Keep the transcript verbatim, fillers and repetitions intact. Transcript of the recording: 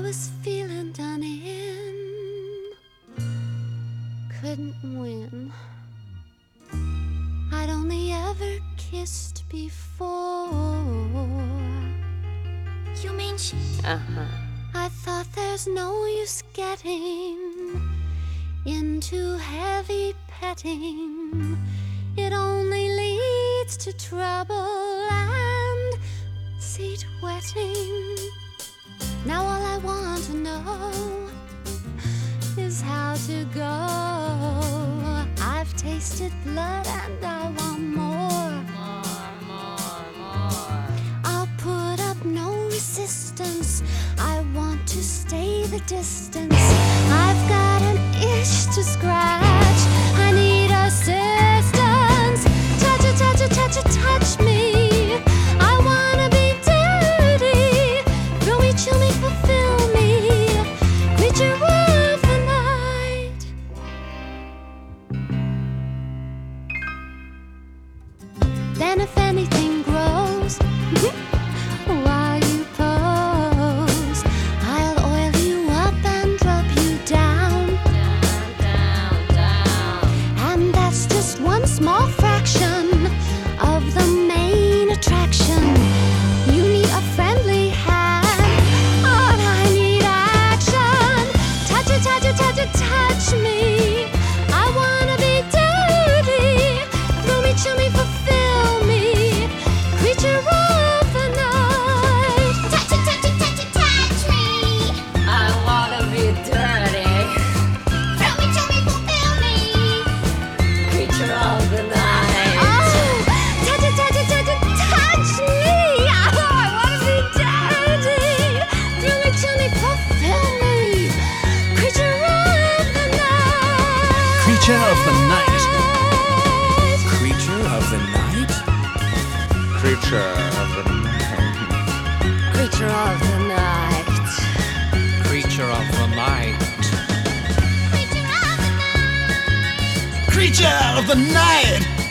was feeling done in, couldn't win. I'd only ever kissed before. You mean she... Uh-huh. I thought there's no use getting into heavy petting. It only leads to trouble and seat wetting. Now all I want to know is how to go. I've tasted blood and I want more. More, more, more. I'll put up no resistance. I want to stay the distance. I've got an itch to scratch. I need assistance. Touch it, touch it, touch it, touch me. I wanna be dirty. Thrill me, chill me, fulfill me. Creature of the night. Then if anything grows while you pose, I'll oil you up and drop you down. Down, down, down. And that's just one small fraction of the main attraction. You need a friendly hand, but I need action. Touch it, touch it, touch it, touch me. I wanna be dirty. Thrill me, chill me, fulfill me. Creature of the night. Touch it, touch it, touch it, touch me. I wanna be dirty. Thrill me, chill me, fulfill me. Creature of the night. Oh, touch it, touch it, touch it, touch me. Oh, I wanna be dirty. Thrill me, chill me, fulfill me. Creature of the night. Creature of the night. Creature of the night? Creature of the night. Creature of the night. Creature of the night. Creature of the night. Creature of the night!